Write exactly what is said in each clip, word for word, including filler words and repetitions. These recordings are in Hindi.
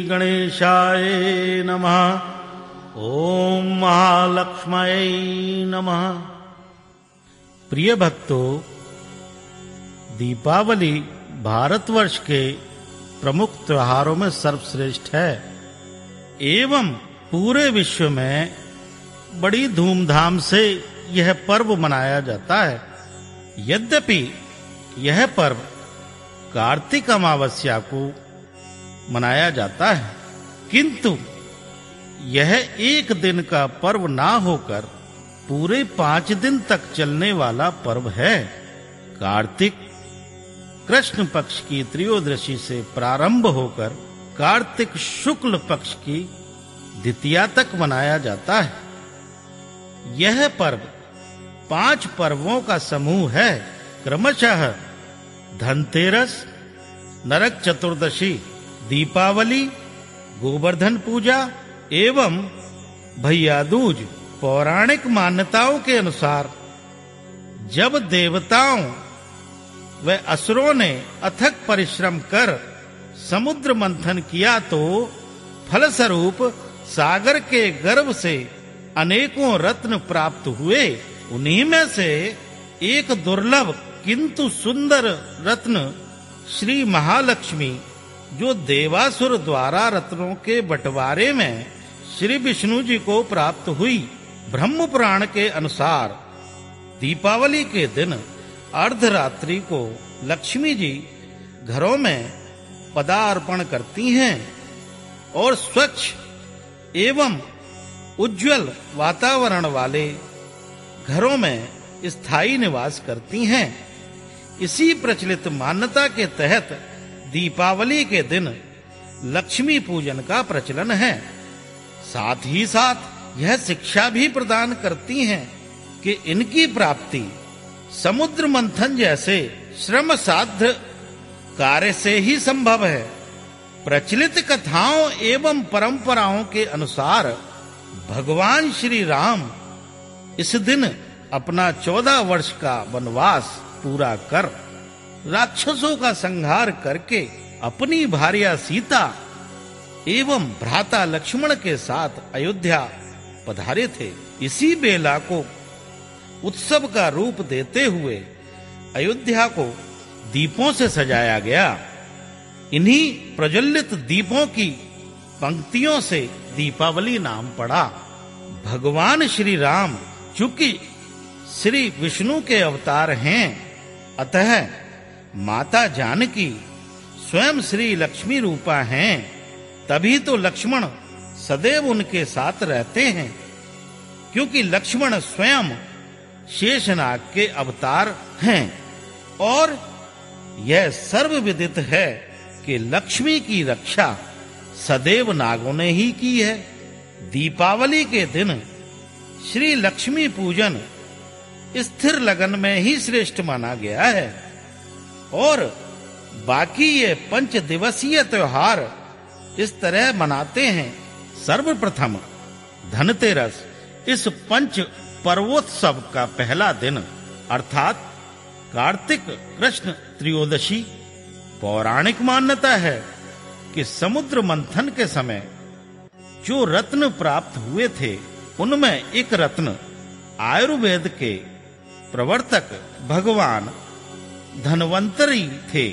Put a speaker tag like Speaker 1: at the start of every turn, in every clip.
Speaker 1: गणेशाय नमः। ओम महालक्ष्मये नमः। प्रिय भक्तों, दीपावली भारतवर्ष के प्रमुख त्योहारों में सर्वश्रेष्ठ है एवं पूरे विश्व में बड़ी धूमधाम से यह पर्व मनाया जाता है। यद्यपि यह पर्व कार्तिक अमावस्या को मनाया जाता है, किंतु यह एक दिन का पर्व ना होकर पूरे पांच दिन तक चलने वाला पर्व है। कार्तिक कृष्ण पक्ष की त्रयोदशी से प्रारंभ होकर कार्तिक शुक्ल पक्ष की द्वितीया तक मनाया जाता है। यह पर्व पांच पर्वों का समूह है, क्रमशः धनतेरस, नरक चतुर्दशी, दीपावली, गोवर्धन पूजा एवं भैया दूज। पौराणिक मान्यताओं के अनुसार जब देवताओं व असुरों ने अथक परिश्रम कर समुद्र मंथन किया तो फलस्वरूप सागर के गर्भ से अनेकों रत्न प्राप्त हुए। उन्हीं में से एक दुर्लभ किंतु सुंदर रत्न श्री महालक्ष्मी, जो देवासुर द्वारा रत्नों के बंटवारे में श्री विष्णु जी को प्राप्त हुई। ब्रह्म पुराण के अनुसार दीपावली के दिन अर्धरात्रि को लक्ष्मी जी घरों में पदार्पण करती हैं और स्वच्छ एवं उज्जवल वातावरण वाले घरों में स्थायी निवास करती हैं। इसी प्रचलित मान्यता के तहत दीपावली के दिन लक्ष्मी पूजन का प्रचलन है। साथ ही साथ यह शिक्षा भी प्रदान करती हैं कि इनकी प्राप्ति समुद्र मंथन जैसे श्रम साध्य कार्य से ही संभव है। प्रचलित कथाओं एवं परंपराओं के अनुसार भगवान श्री राम इस दिन अपना चौदह वर्ष का वनवास पूरा कर राक्षसों का संहार करके अपनी भार्या सीता एवं भ्राता लक्ष्मण के साथ अयोध्या पधारे थे। इसी बेला को उत्सव का रूप देते हुए अयोध्या को दीपों से सजाया गया। इन्हीं प्रज्वलित दीपों की पंक्तियों से दीपावली नाम पड़ा। भगवान श्री राम चूंकि श्री विष्णु के अवतार हैं, अतः माता जानकी स्वयं श्री लक्ष्मी रूपा हैं। तभी तो लक्ष्मण सदैव उनके साथ रहते हैं, क्योंकि लक्ष्मण स्वयं शेषनाग के अवतार हैं। और यह सर्वविदित है कि लक्ष्मी की रक्षा सदैव नागों ने ही की है। दीपावली के दिन श्री लक्ष्मी पूजन स्थिर लगन में ही श्रेष्ठ माना गया है और बाकी ये पंच दिवसीय त्योहार इस तरह मनाते हैं। सर्वप्रथम धनतेरस, इस पंच पर्वोत्सव का पहला दिन अर्थात कार्तिक कृष्ण त्रयोदशी। पौराणिक मान्यता है कि समुद्र मंथन के समय जो रत्न प्राप्त हुए थे, उनमें एक रत्न आयुर्वेद के प्रवर्तक भगवान धन्वंतरी थे,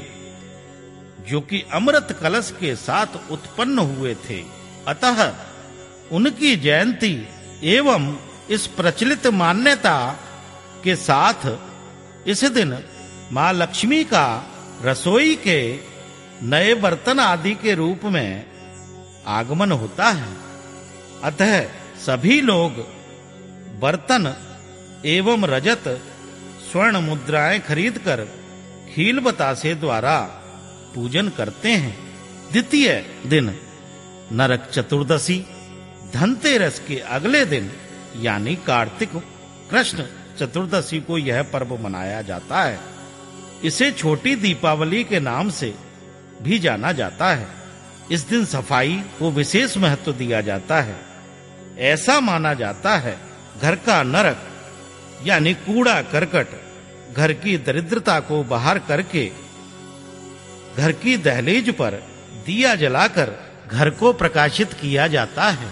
Speaker 1: जो कि अमृत कलश के साथ उत्पन्न हुए थे। अतः उनकी जयंती एवं इस प्रचलित मान्यता के साथ इस दिन मां लक्ष्मी का रसोई के नए बर्तन आदि के रूप में आगमन होता है। अतः सभी लोग बर्तन एवं रजत स्वर्ण मुद्राएं खरीदकर खील बतासे द्वारा पूजन करते हैं। द्वितीय दिन नरक चतुर्दशी, धनतेरस के अगले दिन यानी कार्तिक कृष्ण चतुर्दशी को यह पर्व मनाया जाता है। इसे छोटी दीपावली के नाम से भी जाना जाता है। इस दिन सफाई को विशेष महत्व दिया जाता है। ऐसा माना जाता है घर का नरक यानी कूड़ा करकट, घर की दरिद्रता को बाहर करके घर की दहलीज पर दिया जलाकर घर को प्रकाशित किया जाता है।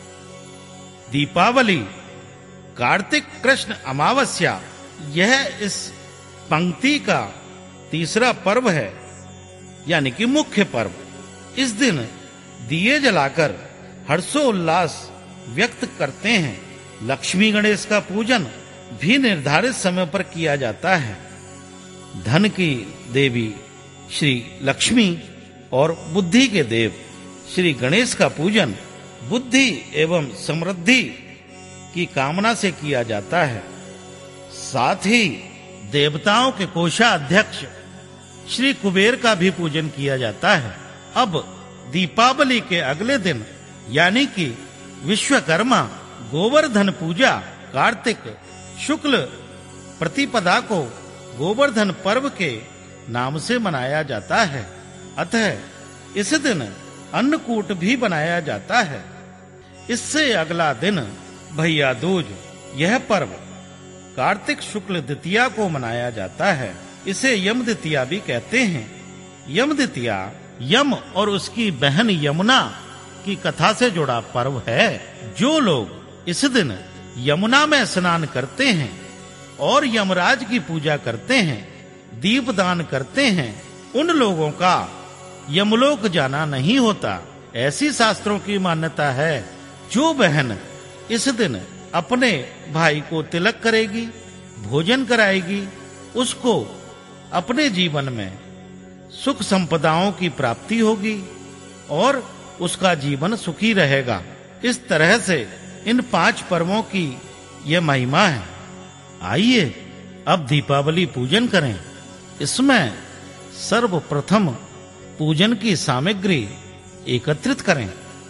Speaker 1: दीपावली कार्तिक कृष्ण अमावस्या यह इस पंक्ति का तीसरा पर्व है, यानी कि मुख्य पर्व। इस दिन दिए जलाकर हर्षोल्लास व्यक्त करते हैं। लक्ष्मी गणेश का पूजन भी निर्धारित समय पर किया जाता है। धन की देवी श्री लक्ष्मी और बुद्धि के देव श्री गणेश का पूजन बुद्धि एवं समृद्धि की कामना से किया जाता है। साथ ही देवताओं के कोषाध्यक्ष श्री कुबेर का भी पूजन किया जाता है। अब दीपावली के अगले दिन यानी कि विश्वकर्मा गोवर्धन पूजा कार्तिक शुक्ल प्रतिपदा को गोवर्धन पर्व के नाम से मनाया जाता है। अतः इस दिन अन्नकूट भी बनाया जाता है। इससे अगला दिन भैया दूज, यह पर्व कार्तिक शुक्ल द्वितीया को मनाया जाता है। इसे यम द्वितीया भी कहते हैं। यम द्वितीया यम और उसकी बहन यमुना की कथा से जुड़ा पर्व है। जो लोग इस दिन यमुना में स्नान करते हैं और यमराज की पूजा करते हैं, दीपदान करते हैं, उन लोगों का यमलोक जाना नहीं होता, ऐसी शास्त्रों की मान्यता है। जो बहन इस दिन अपने भाई को तिलक करेगी, भोजन कराएगी, उसको अपने जीवन में सुख संपदाओं की प्राप्ति होगी और उसका जीवन सुखी रहेगा। इस तरह से इन पांच पर्वों की यह महिमा है। आइए अब दीपावली पूजन करें। इसमें सर्वप्रथम पूजन की सामग्री एकत्रित करें।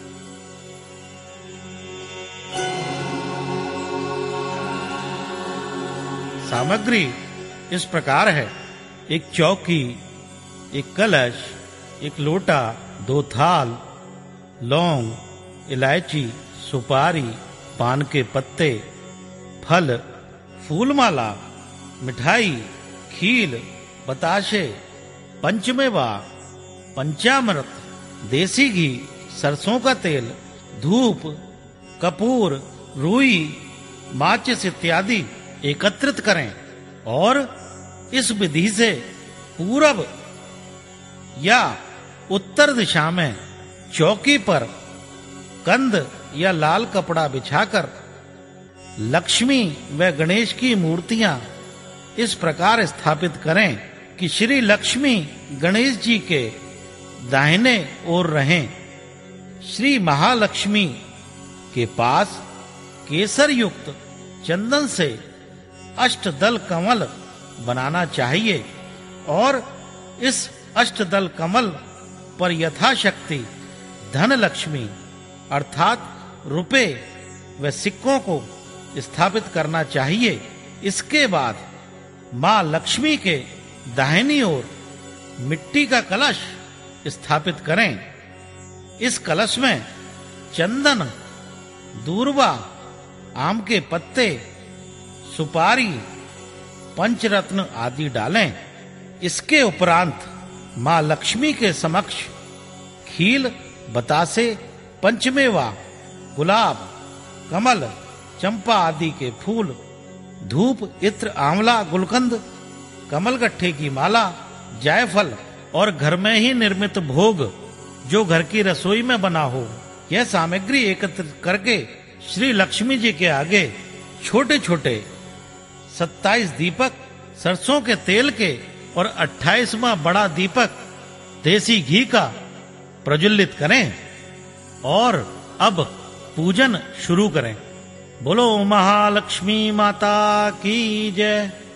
Speaker 1: सामग्री इस प्रकार है: एक चौकी, एक कलश, एक लोटा, दो थाल, लौंग, इलायची, सुपारी, पान के पत्ते, फल, फूलमाला, मिठाई, खील, बताशे, पंचमेवा, पंचामृत, देसी घी, सरसों का तेल, धूप, कपूर, रुई, माचिस इत्यादि एकत्रित करें और इस विधि से पूरब या उत्तर दिशा में चौकी पर कंद या लाल कपड़ा बिछाकर लक्ष्मी व गणेश की मूर्तियां इस प्रकार स्थापित करें कि श्री लक्ष्मी गणेश जी के दाहिने ओर रहें। श्री महालक्ष्मी के पास केसर युक्त चंदन से अष्टदल कमल बनाना चाहिए और इस अष्टदल कमल पर यथाशक्ति धन लक्ष्मी अर्थात रुपए व सिक्कों को स्थापित करना चाहिए। इसके बाद मां लक्ष्मी के दाहिनी ओर मिट्टी का कलश स्थापित करें। इस कलश में चंदन, दूर्वा, आम के पत्ते, सुपारी, पंचरत्न आदि डालें। इसके उपरांत मां लक्ष्मी के समक्ष खील, बतासे, पंचमेवा, गुलाब, कमल, चंपा आदि के फूल, धूप, इत्र, आंवला, गुलकंद, कमलगट्ठे की माला, जायफल और घर में ही निर्मित भोग जो घर की रसोई में बना हो, यह सामग्री एकत्रित करके श्री लक्ष्मी जी के आगे छोटे छोटे सत्ताईस दीपक सरसों के तेल के और अट्ठाईसवां बड़ा दीपक देसी घी का प्रज्वलित करें और अब पूजन शुरू करें। बोलो महालक्ष्मी माता की जय।